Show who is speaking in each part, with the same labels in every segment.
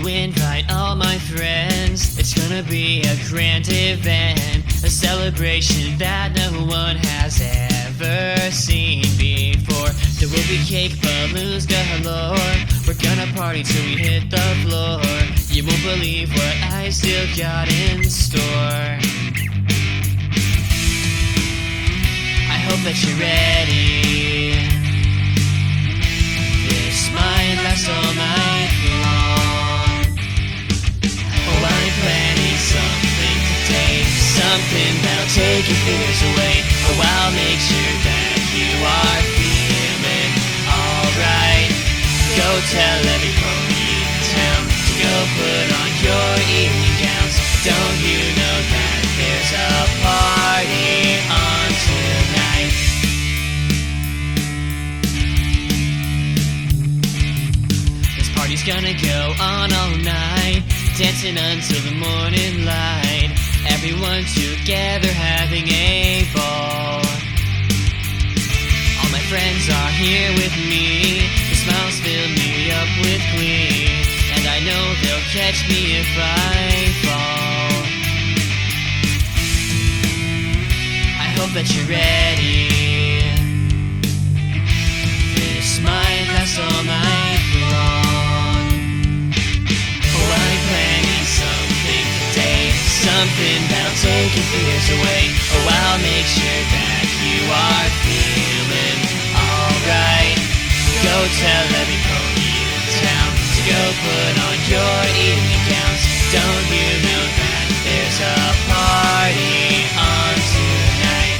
Speaker 1: to invite all my friends. It's gonna be a grand event, a celebration that no one has ever seen before. There will be cake, balloons galore. We're gonna party till we hit the floor. You won't believe what I still got in store. I hope that you're ready. This might last all night long. Oh, I'm planning something today, something that'll take your fears away. Oh, I'll make sure that you are feeling alright. Go tell every pony in town to go put on your evening gowns. Don't you know that there's a party on tonight? This party's gonna go on all night, dancing until the morning light. Everyone together having a ball. All my friends are here with me. The smiles fill me up with glee, and I know they'll catch me if I fall. I hope that you're ready. This might last all night long. Oh, I'm planning something today, something that'll take your fears away. Oh, I'll make sure that you are feeling alright. Go tell every pony in town to go put on your evening gowns. Don't you know that there's a party on tonight?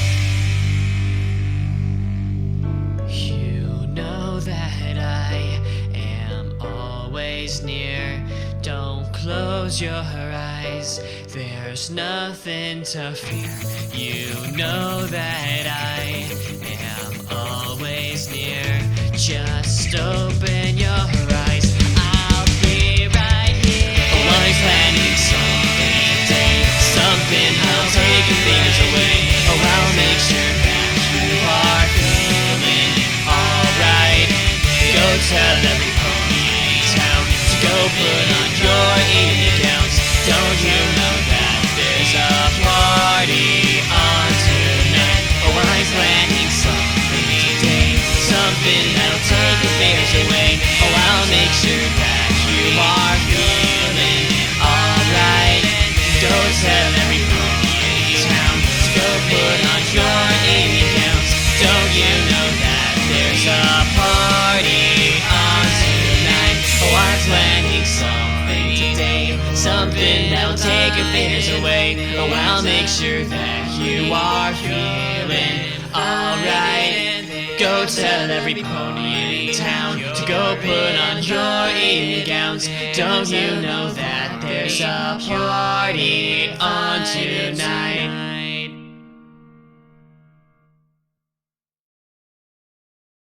Speaker 1: You know that I am always near. Don't close your eyes, there's nothing to fear. You know that I am always near. Just open your eyes, I'll be right here. Oh, I'm planning something today, something that'll take your fears away. Oh, I'll make sure that you are feeling alright. Go tell every pony in town to go put on your evening gowns. Don't you know that there's a party on tonight? Oh, I'm planning something today, something that'll take your fears away. Oh, I'll make sure that you are feeling alright. Go tell every pony in town to go put on your evening gowns. Don't you know that there's a party on tonight? Oh, I'm planning something today, something that'll take your fears away. Oh, I'll make sure that you are feeling alright. Go tell every pony in town to go put on your evening gowns. Don't you know that there's a party on tonight?